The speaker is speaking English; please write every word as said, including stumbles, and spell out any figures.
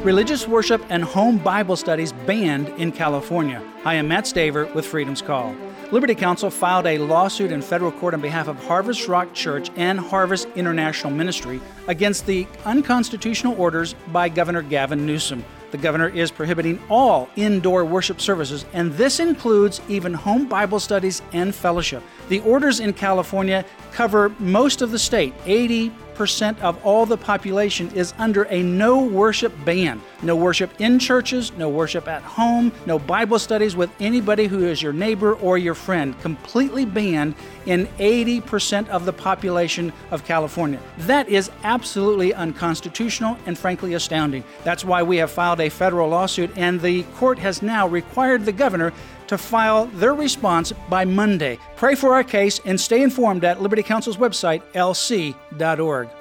Religious worship and home Bible studies banned in California. I am Matt Staver with Freedom's Call. Liberty Counsel filed a lawsuit in federal court on behalf of Harvest Rock Church and Harvest International Ministry against the unconstitutional orders by Governor Gavin Newsom. The governor is prohibiting all indoor worship services, and this includes even home Bible studies and fellowship. The orders in California cover most of the state. eighty percent of all the population is under a no worship ban. No worship in churches, no worship at home, no Bible studies with anybody who is your neighbor or your friend. Completely banned in eighty percent of the population of California. That is absolutely unconstitutional and frankly astounding. That's why we have filed a federal lawsuit, and the court has now required the governor to file their response by Monday. Pray for our case and stay informed at Liberty Counsel's website, L C dot org.